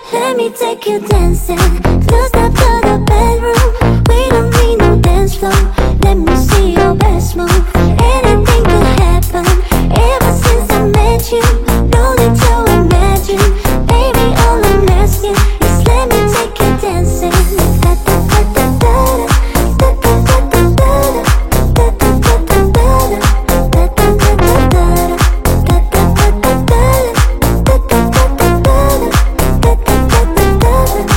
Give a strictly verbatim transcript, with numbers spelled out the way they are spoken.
Let me take you dancing. Two step to the bedroom. We don't need no dance floor. Let me see your best move.